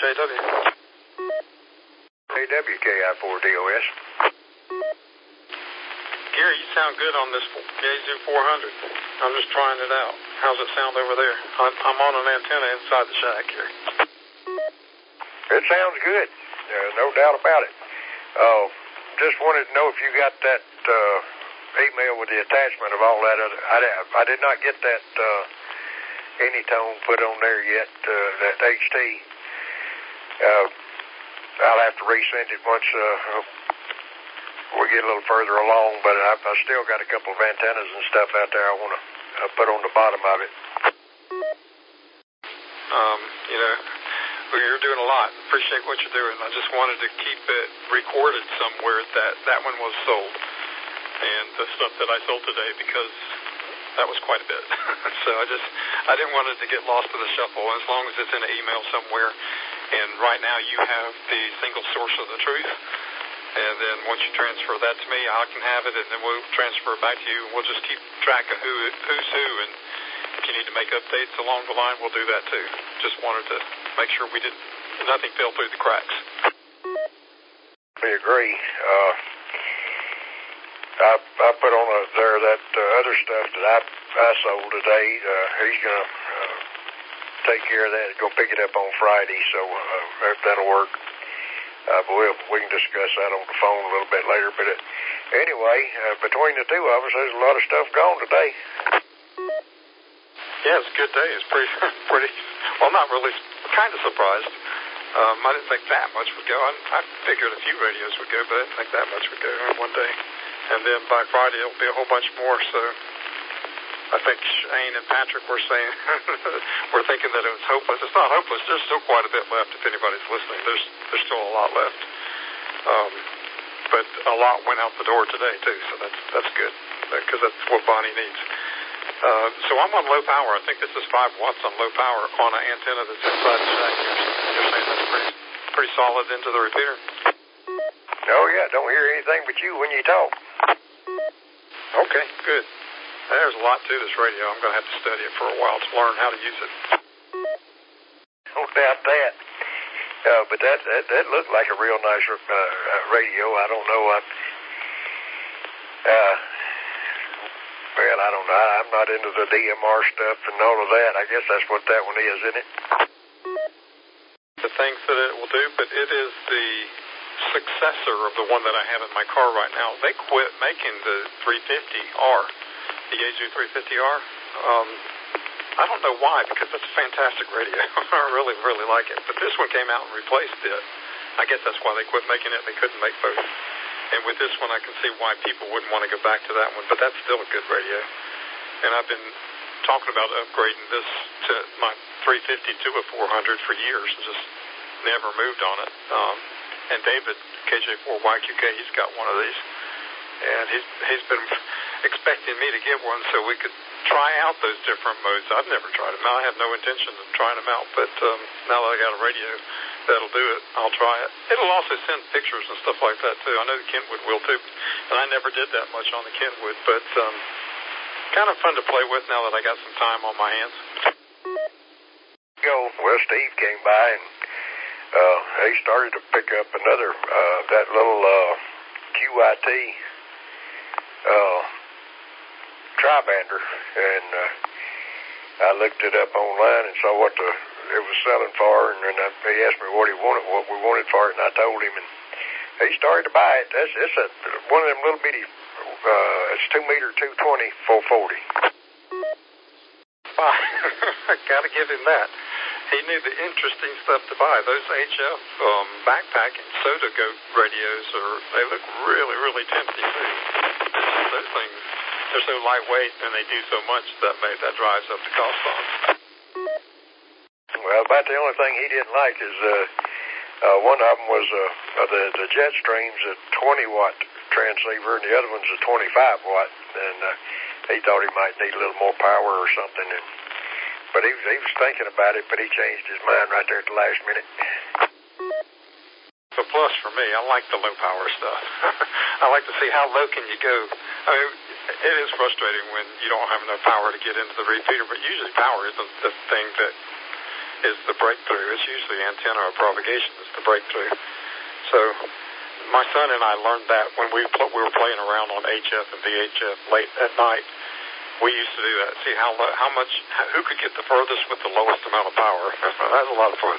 KW. KWKI4DOS. Gary, you sound good on this Yaesu 400. I'm just trying it out. How's it sound over there? I'm on an antenna inside the shack here. It sounds good. No doubt about it. Just wanted to know if you got that email with the attachment of all that other. I did not get that Anytone put on there yet, that HT. I'll have to resend it once we get a little further along, but I still got a couple of antennas and stuff out there I want to put on the bottom of it. You're doing a lot. Appreciate what you're doing. I just wanted to keep it recorded somewhere that one was sold. And the stuff that I sold today, because that was quite a bit. So I didn't want it to get lost in the shuffle. As long as it's in an email somewhere, and right now you have the single source of the truth, and then once you transfer that to me, I can have it, and then we'll transfer it back to you. We'll just keep track of who's who, and if you need to make updates along the line, we'll do that too. Just wanted to make sure nothing fell through the cracks. I agree. I put on there that other stuff that I sold today. He's going to take care of that. Go pick it up on Friday, so that'll work. But we can discuss that on the phone a little bit later. But anyway, between the two of us, there's a lot of stuff gone today. Yeah, it's a good day. It's pretty. Well, not really. Kind of surprised. I didn't think that much would go. I figured a few radios would go, but I didn't think that much would go in one day. And then by Friday, it'll be a whole bunch more. So I think Shane and Patrick were saying, we're thinking that it was hopeless. It's not hopeless. There's still quite a bit left if anybody's listening. There's still a lot left. But a lot went out the door today, too. So that's good, because that's what Bonnie needs. So I'm on low power. I think this is 5 watts on low power on an antenna that's inside the shack here. So you're saying that's pretty solid into the repeater? Oh, yeah. Don't hear anything but you when you talk. Okay, good. There's a lot to this radio. I'm going to have to study it for a while to learn how to use it. No doubt that. But that looked like a real nice radio. I don't know. Well, I don't know. I'm not into the DMR stuff and all of that. I guess that's what that one is, isn't it? The things that it will do, but it is the successor of the one that I have in my car right now. They quit making the 350R, the Yaesu 350R. I don't know why, because it's a fantastic radio. I really, really like it. But this one came out and replaced it. I guess that's why they quit making it. They couldn't make both. And with this one, I can see why people wouldn't want to go back to that one. But that's still a good radio. And I've been talking about upgrading this to my 350 to a 400 for years and just never moved on it. And David, KJ4YQK, he's got one of these. And he's been expecting me to get one so we could try out those different modes. I've never tried them. I have no intention of trying them out, but now that I got a radio that'll do it, I'll try it. It'll also send pictures and stuff like that, too. I know the Kentwood will, too, and I never did that much on the Kentwood, but kind of fun to play with now that I got some time on my hands. Well, Steve came by, and he started to pick up another, that little QIT tri-bander, and I looked it up online and saw what it was selling for, and then he asked me what we wanted for it, and I told him, and he started to buy it. It's one of them little bitty, it's 2 meter 220 440. I gotta give him that. He knew the interesting stuff to buy. Those HF backpacking soda goat radios they look really, really tempting too. Those things, they're so lightweight and they do so much that drives up the cost on them. Well, about the only thing he didn't like is one of them was the Jetstream's a 20 watt transceiver and the other one's a 25 watt, and he thought he might need a little more power or something. But he was thinking about it, but he changed his mind right there at the last minute. The plus for me, I like the low power stuff. I like to see how low can you go. I mean, it is frustrating when you don't have enough power to get into the repeater, but usually power isn't the thing that is the breakthrough. It's usually antenna or propagation is the breakthrough. So my son and I learned that when we were playing around on HF and VHF late at night. We used to do that. See who could get the furthest with the lowest amount of power. That was a lot of fun.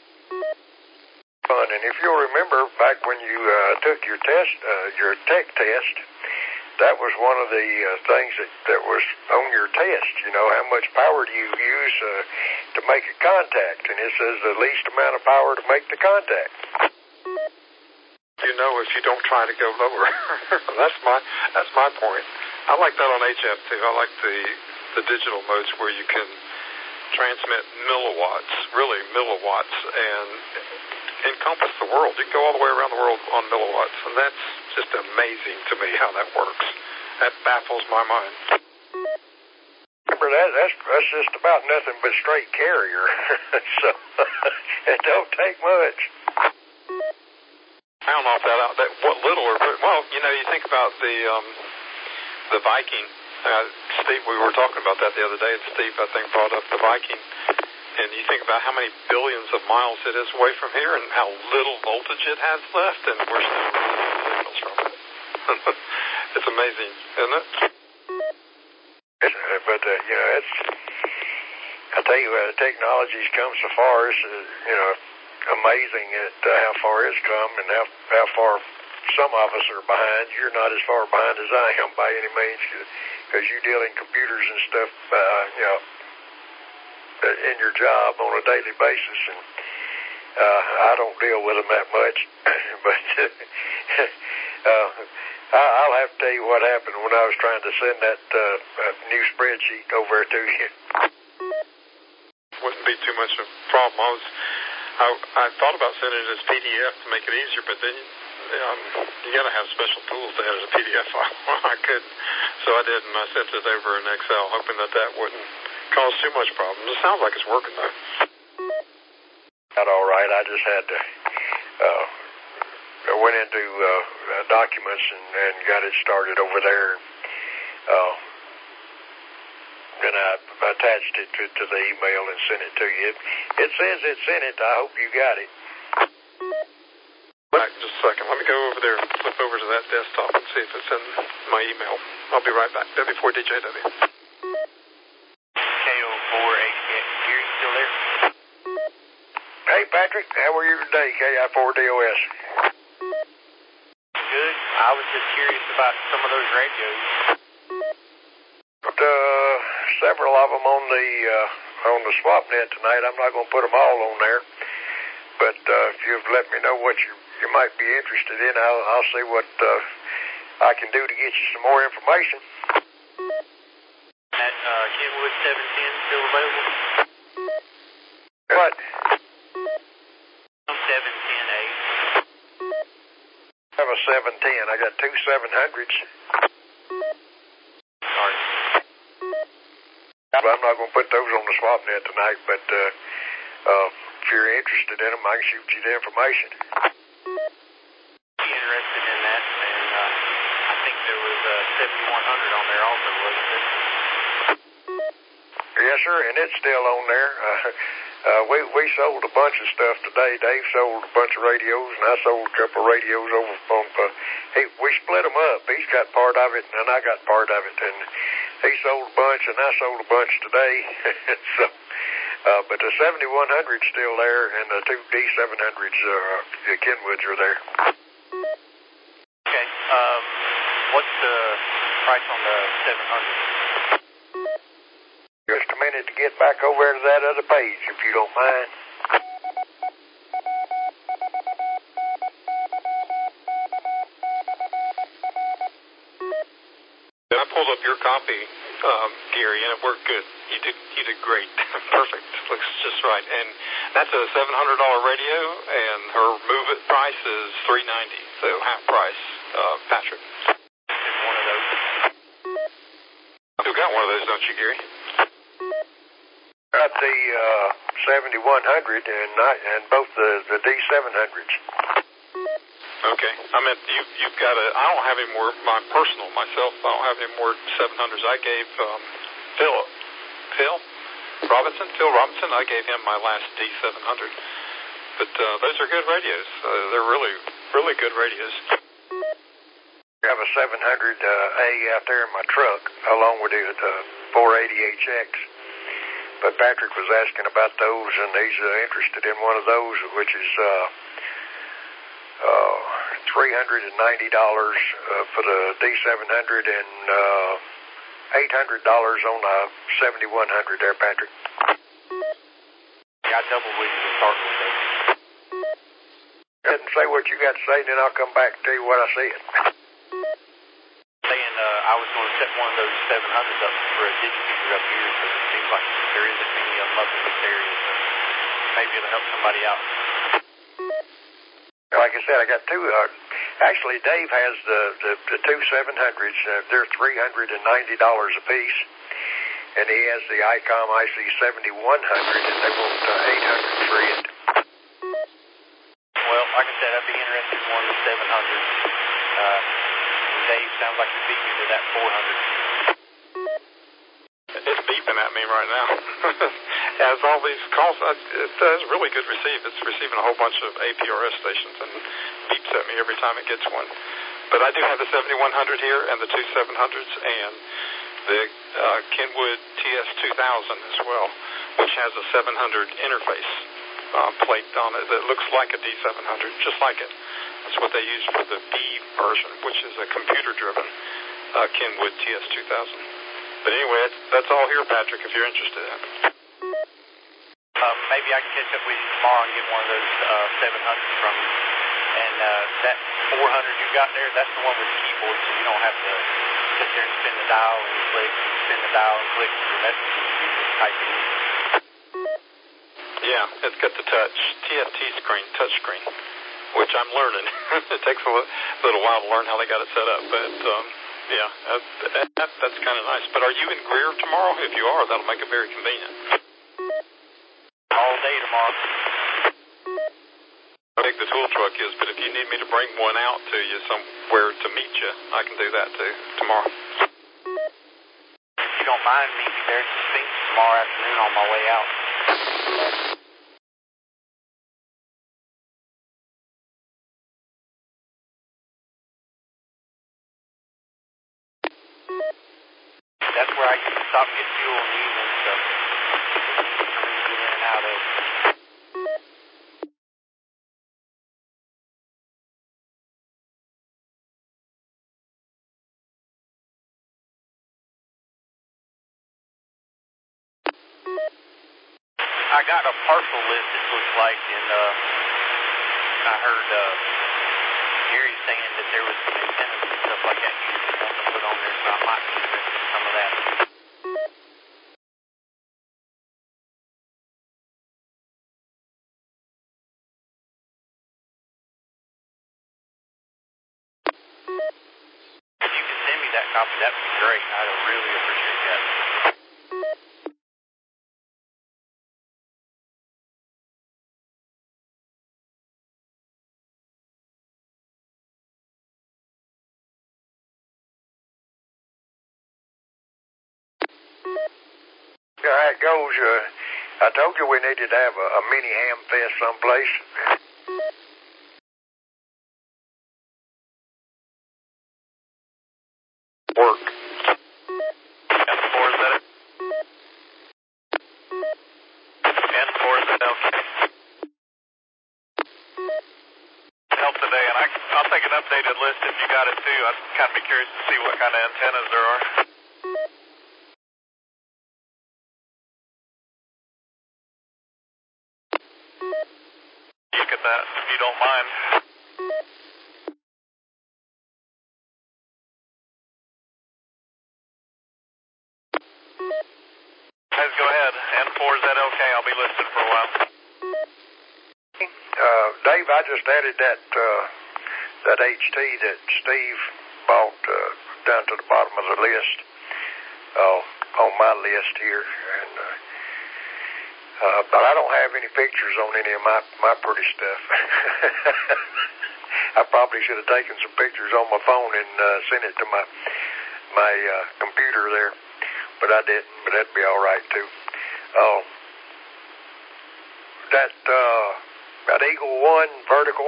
And if you'll remember back when you took your test, your tech test, that was one of the things that was on your test. You know, how much power do you use to make a contact? And it says the least amount of power to make the contact. You know, if you don't try to go lower. That's my point. I like that on HF too. I like the digital modes where you can transmit milliwatts, really milliwatts, and encompass the world. You can go all the way around the world on milliwatts, and that's just amazing to me how that works. That baffles my mind. Remember that's just about nothing but straight carrier. So it don't take much. I don't know if that what little or well, you know, you think about the Viking. Steve, we were talking about that the other day, and Steve, I think, brought up the Viking. And you think about how many billions of miles it is away from here and how little voltage it has left, and we're still receiving signals from it. It's amazing, isn't it? But, you know, I tell you, technology's come so far. It's, you know, amazing at how far it's come and how far some of us are behind. You're not as far behind as I am by any means because you deal in computers and stuff, you know, in your job on a daily basis, and I don't deal with them that much. But I'll have to tell you what happened when I was trying to send that new spreadsheet over to you. Wouldn't be too much of a problem. I thought about sending it as PDF to make it easier, but then you got to have special tools to add as a PDF file. I couldn't, so I did, and I sent it over in Excel, hoping that wouldn't cause too much problems. It sounds like it's working though. Not all right. I just had to I went into documents and got it started over there. Then I attached it to the email and sent it to you. It says it's in it. I hope you got it. Back just a second. Let me go over there and flip over to that desktop and see if it's in my email. I'll be right back. W4DJW. KO4HX. Gary, still there? Hey, Patrick. How are you today, KI4DOS? Good. I was just curious about some of those radios. Several of them on the SwapNet tonight. I'm not going to put them all on there, but if you've let me know what you might be interested in, I'll see what I can do to get you some more information. That Kenwood 710 still available? What? 710A. I have a 710. I got two 700s. Sorry. I'm not going to put those on the SwapNet tonight, but if you're interested in them, I can shoot you the information. Be interested in that, and I think there was a 7100 on there also, wasn't there? Yes, sir, and it's still on there. We sold a bunch of stuff today. Dave sold a bunch of radios, and I sold a couple of radios over on. We split them up. He's got part of it, and I got part of it, and he sold a bunch, and I sold a bunch today. So, but the 7100's still there, and the two D700s, the Kenwoods, are there. Okay. What's the price on the 700? Just a minute to get back over to that other page, if you don't mind. I pulled up your copy, Gary, and it worked good. You did great. Perfect. Looks just right. And that's a $700 radio, and her move-it price is $390, so half price. Patrick. One of those. You got one of those, don't you, Gary? Got the 7100 and both the D700s. Okay. I meant you've got a. I don't have any more. My personal myself. I don't have any more 700s. I gave Phil. Phil Robinson, I gave him my last D700. But those are good radios. They're really, really good radios. I have a 700A out there in my truck, along with the 480HX. But Patrick was asking about those, and he's interested in one of those, which is $390 for the D700 and $800 on the 7100 there, Patrick. Yeah, I double with you to start with those. Go ahead and say what you got to say, and then I'll come back and tell you what I said. Saying I was going to set one of those 700s up for a digitator up here, because it seems like there isn't many of them up in this area, so maybe it'll help somebody out. Like I said, I got two. Actually, Dave has the two 700s. They're $390 a piece, and he has the ICOM IC7100, and they want $800 for it. Well, like I said, I'd be interested in one of the 700s. Dave sounds like he's beating me to that 400. It's beeping at me right now. As all these calls, it has really good receive. It's receiving a whole bunch of APRS stations and beeps at me every time it gets one. But I do have the 7100 here and the two 700s and the Kenwood TS2000 as well, which has a 700 interface plate on it that looks like a D700, just like it. That's what they use for the B version, which is a computer-driven Kenwood TS2000. But anyway, that's all here, Patrick, if you're interested in it. Maybe I can catch up with you tomorrow and get one of those 700s from you. And that 400 you got there, that's the one with the keyboard, so you don't have to sit there and spin the dial and click, spin the dial and click for your messages. You just type it in. Yeah, it's got the TFT screen, touch screen, which I'm learning. It takes a little while to learn how they got it set up, but yeah, that's kind of nice. But are you in Greer tomorrow? If you are, that'll make it very convenient. All day tomorrow. How big the tool truck is, but if you need me to bring one out to you somewhere to meet you, I can do that too tomorrow. If you don't mind, meet me there at the Sphinx tomorrow afternoon on my way out. That's where I used to stop and get fuel in the evening, so get in and out of. I got a parcel list, it looks like, and I heard Gary saying that there was some antennas and stuff like that you want to put on there, so I might be interested in some of that. If you could send me that copy, that would be great. I'd really appreciate that. How it goes, I told you we needed to have a mini ham fest someplace. Work. N4, is that it? N4, is that okay? Help today, and I'll take an updated list if you got it too. I'd kind of be curious to see what kind of antennas there are. Look at that, if you don't mind. Guys, go ahead. N4, is that okay? I'll be listening for a while. Dave, I just added that HT that Steve bought down to the bottom of the list on my list here, and but I don't have any pictures on any of my pretty stuff. I probably should have taken some pictures on my phone and sent it to my computer there, but I didn't. But that'd be all right too. that Eagle One vertical,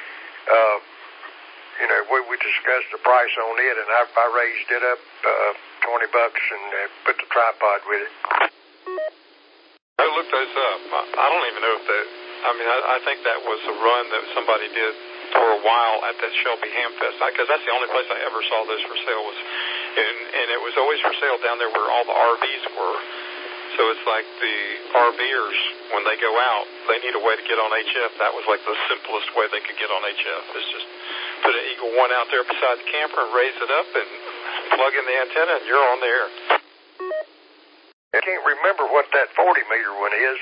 we discussed the price on it, and I raised it up $20 and put the tripod with it. I looked those up. I don't even know if I think that was a run that somebody did for a while at that Shelby Hamfest, because that's the only place I ever saw those for sale was, and it was always for sale down there where all the RVs were. So it's like the RVers, when they go out, they need a way to get on HF. That was like the simplest way they could get on HF, is just put an Eagle One out there beside the camper and raise it up and plug in the antenna, and you're on the air. I can't remember what that 40-meter one is.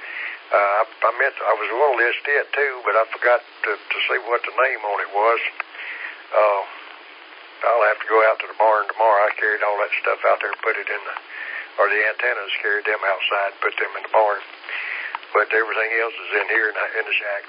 I was going to list it too, but I forgot to see what the name on it was. I'll have to go out to the barn tomorrow. I carried all that stuff out there and put it in the antennas, carried them outside, put them in the barn. But everything else is in here in the shack.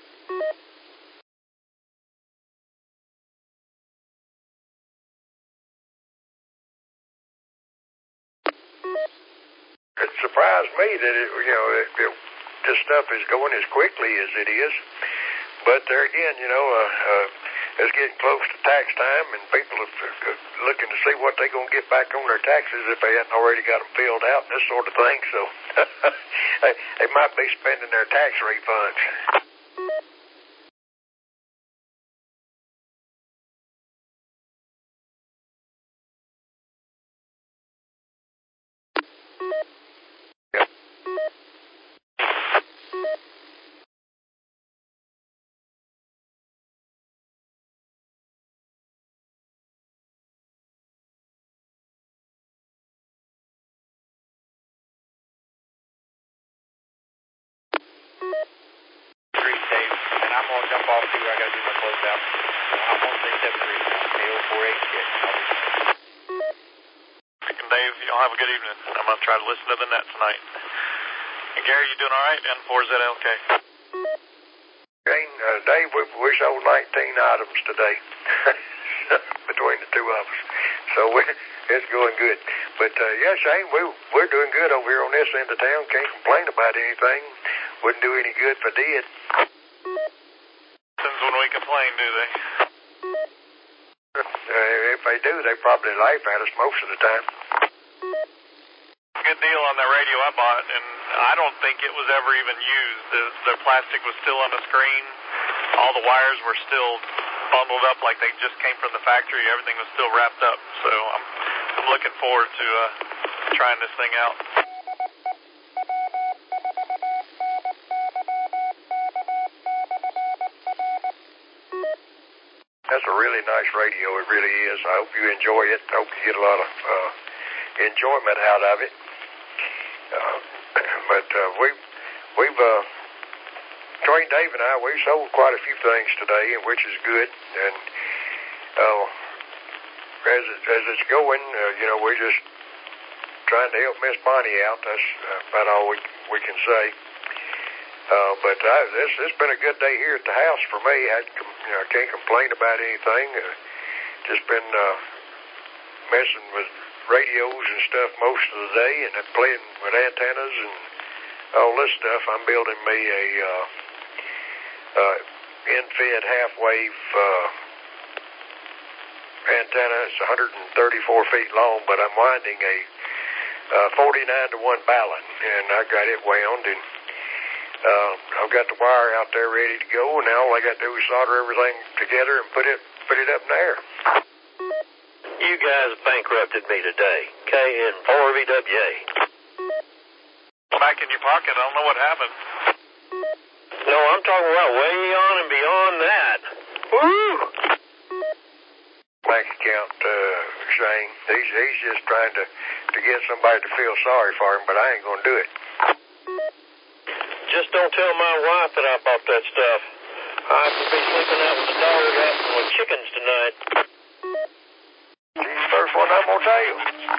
It surprised me that this stuff is going as quickly as it is. But there again, it's getting close to tax time, and people are looking to see what they're going to get back on their taxes if they hadn't already got them filled out and this sort of thing. So they might be spending their tax refunds. Have a good evening. I'm going to try to listen to the net tonight. And Gary, you doing all right? N4ZLK. Shane, Dave, we sold 19 items today between the two of us. So it's going good. But, Shane, we're doing good over here on this end of town. Can't complain about anything. Wouldn't do any good if I did. Since when we complain, do they? If they do, they probably laugh at us most of the time. Good deal on that radio I bought, and I don't think it was ever even used. The plastic was still on the screen. All the wires were still bundled up like they just came from the factory. Everything was still wrapped up. So I'm looking forward to trying this thing out. That's a really nice radio. It really is. I hope you enjoy it. I hope you get a lot of enjoyment out of it. But we've between Dave and I, we've sold quite a few things today, which is good. And as it's going, we're just trying to help Miss Bonnie out. That's about all we can say. But it's been a good day here at the house for me. I can't complain about anything. Just been messing with radios and stuff most of the day, and playing with antennas and all this stuff. I'm building me a end-fed half-wave antenna. It's 134 feet long, but I'm winding a 49-to-1 Ballon, and I got it wound, and I've got the wire out there ready to go, and now all I got to do is solder everything together and put it up in the air. You guys bankrupted me today. KN4VWA. Back in your pocket. I don't know what happened. No, I'm talking about way on and beyond that. Woo! Bank account, Shane. He's just trying to get somebody to feel sorry for him, but I ain't going to do it. Just don't tell my wife that I bought that stuff. I could be sleeping out with the dog out with chickens tonight. First one I'm going to tell you.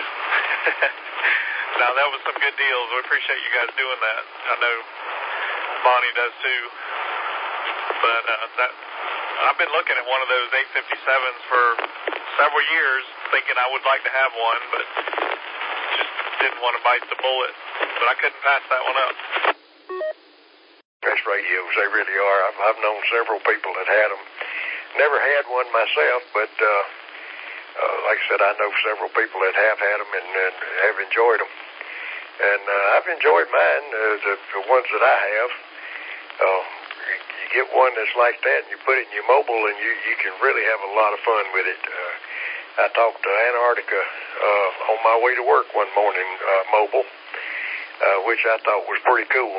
Now, that was some good deals. We appreciate you guys doing that. I know Bonnie does too. But I've been looking at one of those 857s for several years, thinking I would like to have one, but just didn't want to bite the bullet, but I couldn't pass that one up. Best radios, they really are. I've known several people that had them. Never had one myself, but like I said, I know several people that have had them and have enjoyed them. And I've enjoyed mine, the ones that I have. You get one that's like that, and you put it in your mobile, and you can really have a lot of fun with it. I talked to Antarctica on my way to work one morning, mobile, which I thought was pretty cool.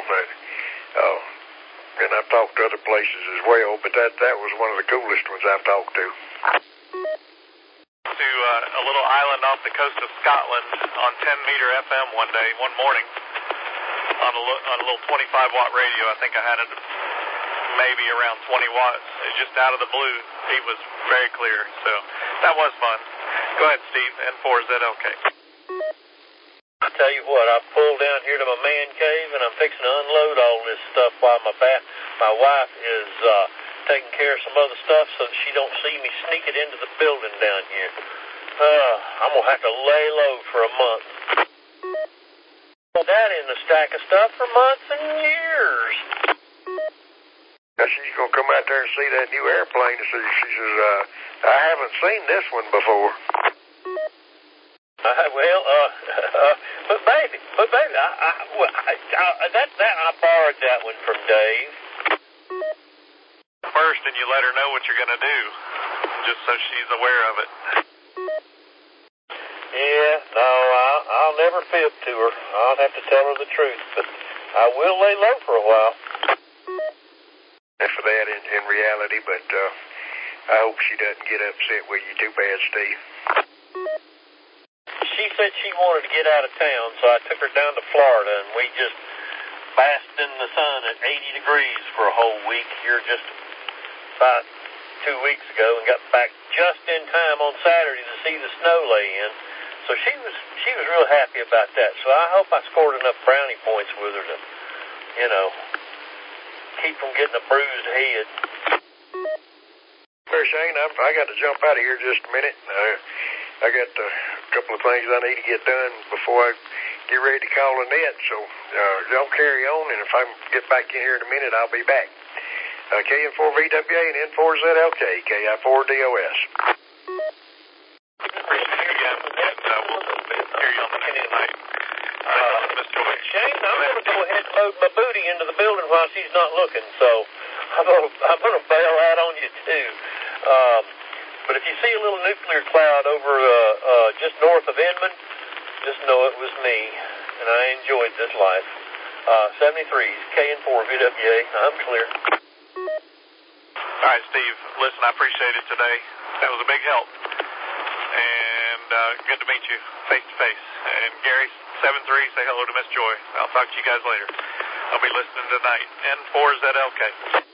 And I've talked to other places as well, but that was one of the coolest ones I've talked to. To a little island off the coast of Scotland on 10-meter FM one morning on a little 25-watt radio. I think I had it maybe around 20 watts. It's just out of the blue. It was very clear, so that was fun. Go ahead, Steve. N4ZLK. I tell you what, I pulled down here to my man cave, and I'm fixing to unload all this stuff while my wife is taking care of some other stuff so that she don't see me sneak it into the building down here. I'm going to have to lay low for a month. That in the stack of stuff for months and years. Now she's going to come out there and see that new airplane, and she says, I haven't seen this one before. But baby, I borrowed that one from Dave. First, and you let her know what you're going to do, just so she's aware of it. Yeah, no, I'll never fib to her. I'll have to tell her the truth, but I will lay low for a while. For that in reality, but I hope she doesn't get upset with you too bad, Steve. She said she wanted to get out of town, so I took her down to Florida, and we just basked in the sun at 80 degrees for a whole week here just about 2 weeks ago, and got back just in time on Saturday to see the snow lay in. So she was real happy about that. So I hope I scored enough brownie points with her to, keep from getting a bruised head. Well, Shane, I got to jump out of here just a minute. I got a couple of things I need to get done before I get ready to call Annette. So y'all carry on, and if I get back in here in a minute, I'll be back. KN4VWA and N4ZLK, KI4DOS. Shane, I'm going to go ahead and load my booty into the building while she's not looking, so I'm going to bail out on you too. But if you see a little nuclear cloud over just north of Inman, just know it was me, and I enjoyed this life. 73's KN4VWA, I'm clear. All right, Steve, listen, I appreciate it today. That was a big help. And good to meet you face to face. And Gary, 73, say hello to Miss Joy. I'll talk to you guys later. I'll be listening tonight. N4ZLK.